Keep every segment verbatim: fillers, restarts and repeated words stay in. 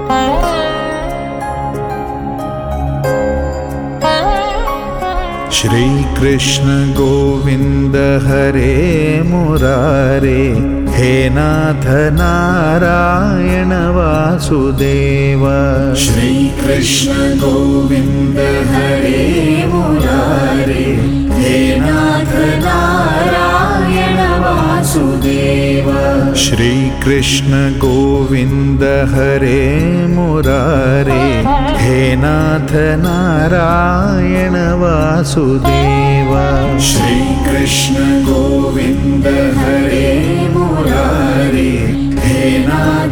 श्री कृष्ण गोविंद हरे मुरारे, हे नाथ नारायण वासुदेव। श्री कृष्ण गोविंद हरे मुरारे, हे नाथ नारायण वासुदेव। श्री कृष्ण गोविंद हरे मुरारे, हे नाथ नारायण वासुदेव। श्री कृष्ण गोविंद हरे मुरारे, हे नाथ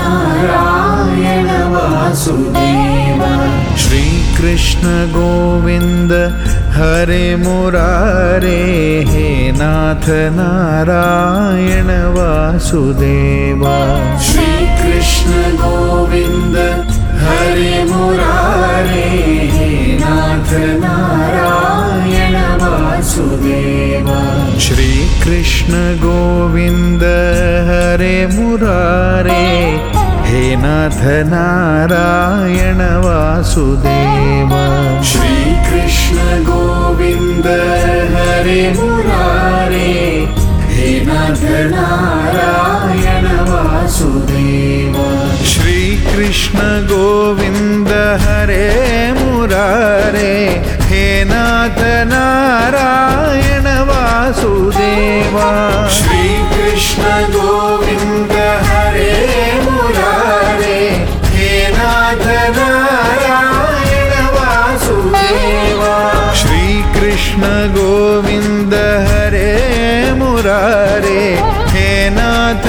नारायण वासुदेव। श्री कृष्ण गोविंद हरे मुरारे, हे नाथ नारायण वासुदेव। श्री कृष्ण गोविंद हरे मुरारे, हे नाथ नारायण वासुदेव। श्री कृष्ण गोविंद हरे मुरारे, हे नाथ नारायण वासुदेव। श्री कृष्ण गोविंद हरे मुरारे, हे नाथ नारायण वासुदेव। श्री कृष्ण गोविंद हरे मुरारे, हे नाथ नारायण वासुदेव। श्री कृष्ण गोविंद हरे मुरारे, हे नाथ नारायण वासुदेव। श्री कृष्ण गोविंद हरे मुरारे, हे नाथ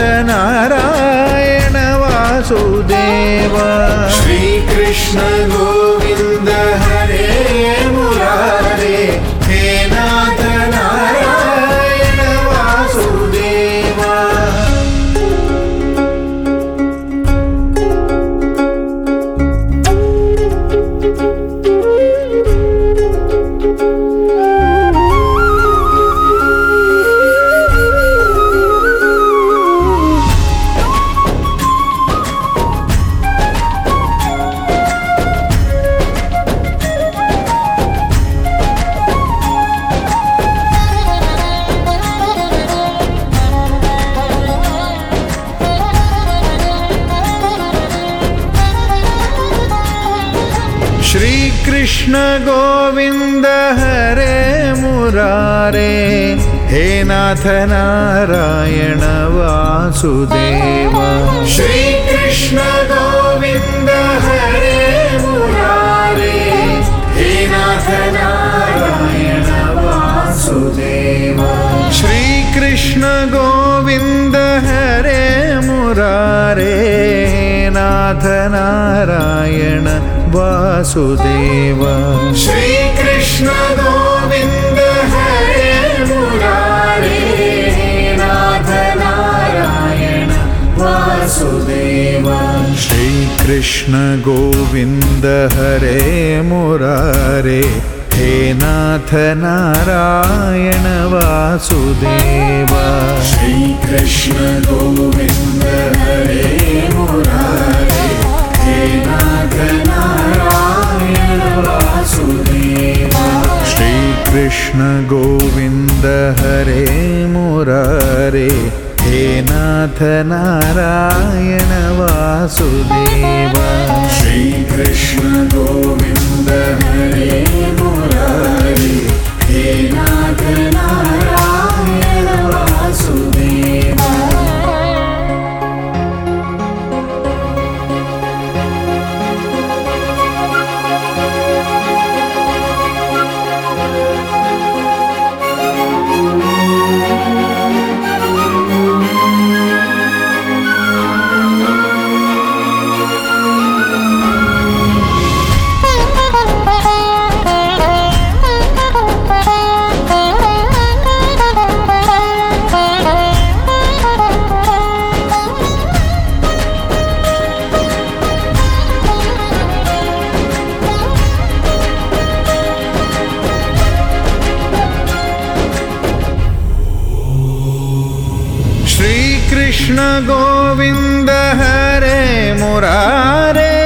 नारायण वासुदेव। श्री कृष्ण गोविंद हरे मुरारे, हे नाथ नारायण वासुदेव। श्री कृष्ण गोविंद हरे मुरारे, हे नाथ नारायण वासुदेव। श्री कृष्ण गोविंद हरे मुरारे, हे नाथ नारायण वासुदेव। श्री कृष्ण गोविंद हरे मुरारे, हे नाथ नारायण वासुदेव। श्री कृष्ण गोविंद हरे मुरारे, हे नाथ नारायण वासुदेव। श्री कृष्ण गोविंद हरे मुरारे, हे नाथ नारायण वासुदेव। श्री कृष्ण गोविंद हरे मुरारे, हे नाथ नारायण वासुदेव। श्री कृष्ण गोविंद हरे मुरारे, हे नाथ नारायण वासुदेव। श्री कृष्ण गोविंद हरे मुरारे, हे नाथ नारायण वासुदेव। कृष्ण गोविंद हरे मुरारे,